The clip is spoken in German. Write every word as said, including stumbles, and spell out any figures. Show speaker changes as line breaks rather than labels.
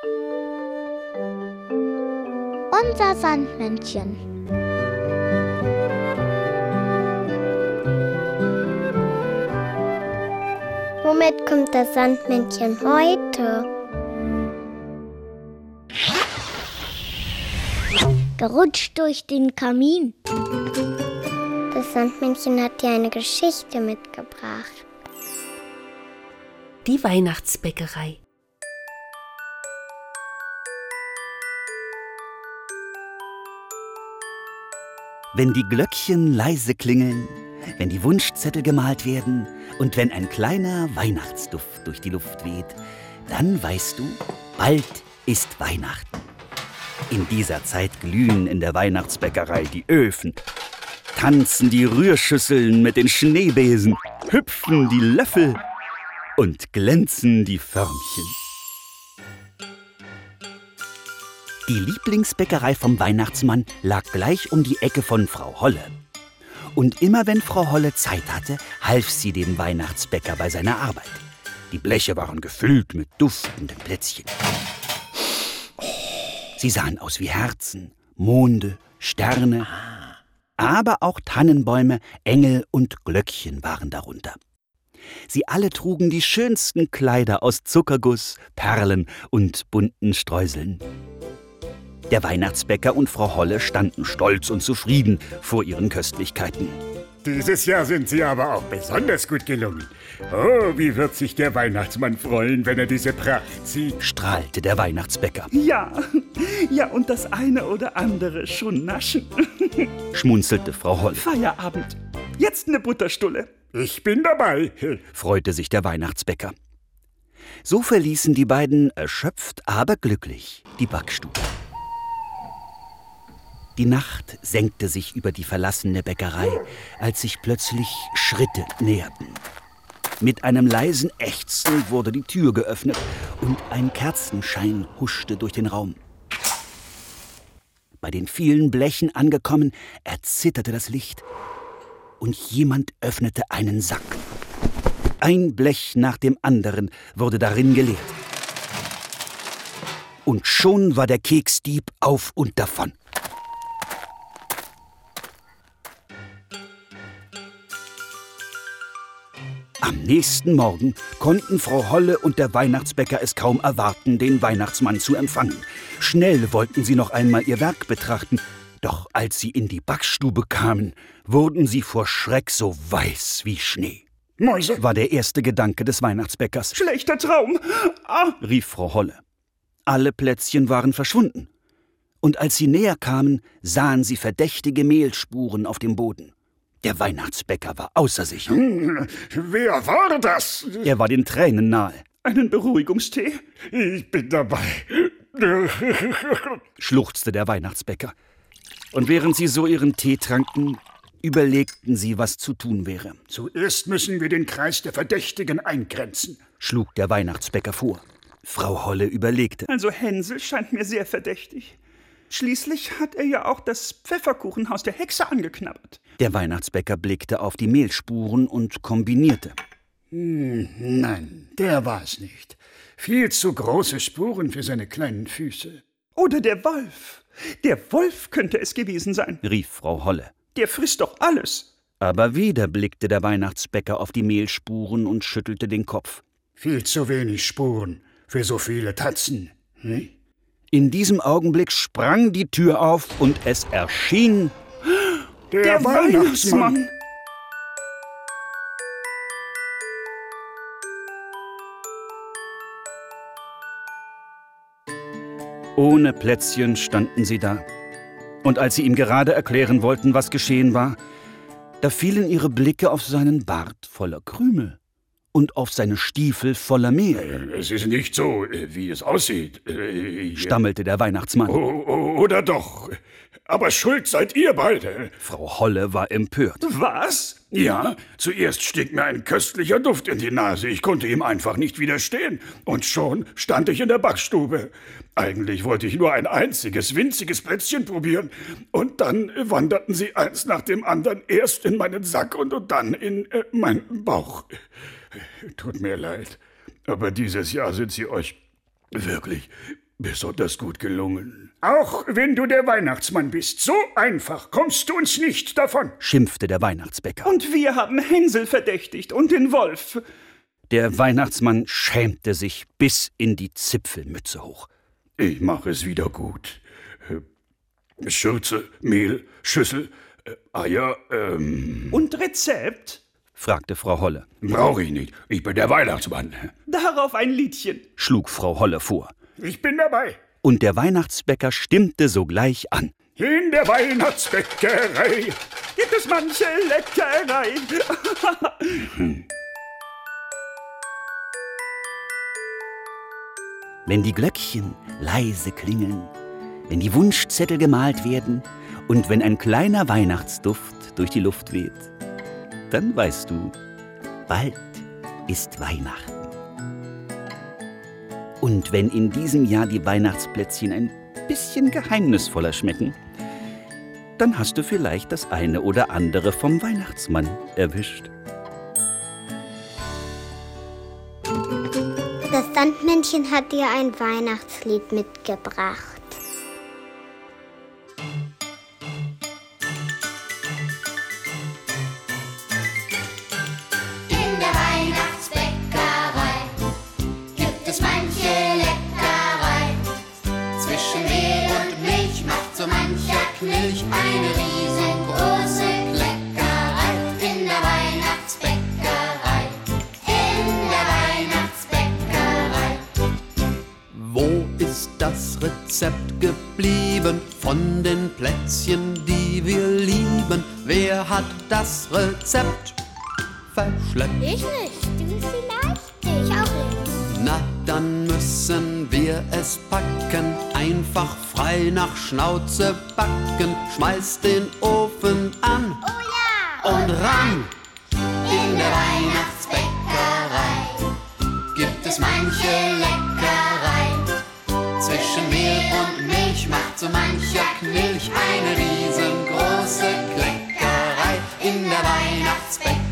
Unser Sandmännchen.
Womit kommt das Sandmännchen heute?
Gerutscht durch den Kamin.
Das Sandmännchen hat dir eine Geschichte mitgebracht.
Die Weihnachtsbäckerei.
Wenn die Glöckchen leise klingeln, wenn die Wunschzettel gemalt werden und wenn ein kleiner Weihnachtsduft durch die Luft weht, dann weißt du, bald ist Weihnachten. In dieser Zeit glühen in der Weihnachtsbäckerei die Öfen, tanzen die Rührschüsseln mit den Schneebesen, hüpfen die Löffel und glänzen die Förmchen. Die Lieblingsbäckerei vom Weihnachtsmann lag gleich um die Ecke von Frau Holle. Und immer wenn Frau Holle Zeit hatte, half sie dem Weihnachtsbäcker bei seiner Arbeit. Die Bleche waren gefüllt mit duftenden Plätzchen. Sie sahen aus wie Herzen, Monde, Sterne, aber auch Tannenbäume, Engel und Glöckchen waren darunter. Sie alle trugen die schönsten Kleider aus Zuckerguss, Perlen und bunten Streuseln. Der Weihnachtsbäcker und Frau Holle standen stolz und zufrieden vor ihren Köstlichkeiten.
Dieses Jahr sind Sie aber auch besonders gut gelungen. Oh, wie wird sich der Weihnachtsmann freuen, wenn er diese Pracht sieht,
strahlte der Weihnachtsbäcker.
Ja, ja, und das eine oder andere schon naschen,
schmunzelte Frau Holle.
Feierabend, jetzt eine Butterstulle.
Ich bin dabei,
freute sich der Weihnachtsbäcker. So verließen die beiden, erschöpft, aber glücklich, die Backstube. Die Nacht senkte sich über die verlassene Bäckerei, als sich plötzlich Schritte näherten. Mit einem leisen Ächzen wurde die Tür geöffnet und ein Kerzenschein huschte durch den Raum. Bei den vielen Blechen angekommen, erzitterte das Licht und jemand öffnete einen Sack. Ein Blech nach dem anderen wurde darin geleert. Und schon war der Keksdieb auf und davon. Am nächsten Morgen konnten Frau Holle und der Weihnachtsbäcker es kaum erwarten, den Weihnachtsmann zu empfangen. Schnell wollten sie noch einmal ihr Werk betrachten. Doch als sie in die Backstube kamen, wurden sie vor Schreck so weiß wie Schnee.
Mäuse,
war der erste Gedanke des Weihnachtsbäckers.
Schlechter Traum,
ah, rief Frau Holle. Alle Plätzchen waren verschwunden. Und als sie näher kamen, sahen sie verdächtige Mehlspuren auf dem Boden. Der Weihnachtsbäcker war außer sich.
Hm, wer war das?
Er war den Tränen nahe.
Einen Beruhigungstee?
Ich bin dabei,
schluchzte der Weihnachtsbäcker. Und während sie so ihren Tee tranken, überlegten sie, was zu tun wäre.
Zuerst müssen wir den Kreis der Verdächtigen eingrenzen,
schlug der Weihnachtsbäcker vor. Frau Holle überlegte.
Also Hänsel scheint mir sehr verdächtig. Schließlich hat er ja auch das Pfefferkuchenhaus der Hexe angeknabbert.
Der Weihnachtsbäcker blickte auf die Mehlspuren und kombinierte.
Hm, nein, der war es nicht. Viel zu große Spuren für seine kleinen Füße.
Oder der Wolf. Der Wolf könnte es gewesen sein,
rief Frau Holle.
Der frisst doch alles.
Aber wieder blickte der Weihnachtsbäcker auf die Mehlspuren und schüttelte den Kopf.
Viel zu wenig Spuren für so viele Tatzen, hm?
In diesem Augenblick sprang die Tür auf und es erschien
der,
der Weihnachtsmann. Weihnachtsmann.
Ohne Plätzchen standen sie da. Und als sie ihm gerade erklären wollten, was geschehen war, da fielen ihre Blicke auf seinen Bart voller Krümel und auf seine Stiefel voller Mehl.
Es ist nicht so, wie es aussieht,
stammelte der Weihnachtsmann.
O- oder doch. Aber schuld seid ihr beide.
Frau Holle war empört.
Was?
Ja, zuerst stieg mir ein köstlicher Duft in die Nase. Ich konnte ihm einfach nicht widerstehen. Und schon stand ich in der Backstube. Eigentlich wollte ich nur ein einziges, winziges Plätzchen probieren. Und dann wanderten sie eins nach dem anderen erst in meinen Sack und, und dann in äh, meinen Bauch. Tut mir leid, aber dieses Jahr sind sie euch wirklich besonders gut gelungen. Auch wenn du der Weihnachtsmann bist, so einfach kommst du uns nicht davon,
schimpfte der Weihnachtsbäcker.
Und wir haben Hänsel verdächtigt und den Wolf.
Der Weihnachtsmann schämte sich bis in die Zipfelmütze hoch.
Ich mache es wieder gut. Äh, Schürze, Mehl, Schüssel, äh, Eier, ähm...
Und Rezept?
Fragte Frau Holle.
Brauche ich nicht. Ich bin der Weihnachtsmann.
Darauf ein Liedchen,
schlug Frau Holle vor.
Ich bin dabei.
Und der Weihnachtsbäcker stimmte sogleich an.
In der Weihnachtsbäckerei
gibt es manche Leckerei.
Wenn die Glöckchen leise klingeln, wenn die Wunschzettel gemalt werden und wenn ein kleiner Weihnachtsduft durch die Luft weht, dann weißt du, bald ist Weihnachten. Und wenn in diesem Jahr die Weihnachtsplätzchen ein bisschen geheimnisvoller schmecken, dann hast du vielleicht das eine oder andere vom Weihnachtsmann erwischt.
Das Sandmännchen hat dir ein Weihnachtslied mitgebracht.
In der Weihnachtsbäckerei gibt es manche Leckerei. Zwischen Mehl und Milch macht so mancher Knilch eine riesengroße Kleckerei. In der Weihnachtsbäckerei, in der Weihnachtsbäckerei.
Wo ist das Rezept geblieben von den Plätzchen, die wir lieben? Wer hat das Rezept verschleppt?
Ich nicht. Du vielleicht? Ich auch nicht.
Na, dann müssen wir es packen, einfach frei nach Schnauze backen. Schmeiß den Ofen an
Oh ja!
und ran.
In der Weihnachtsbäckerei gibt es manche Leckerei. Zwischen Mehl und Milch macht so mancher Knilch eine riesengroße Kleckerei. In der Weihnachtsbäckerei.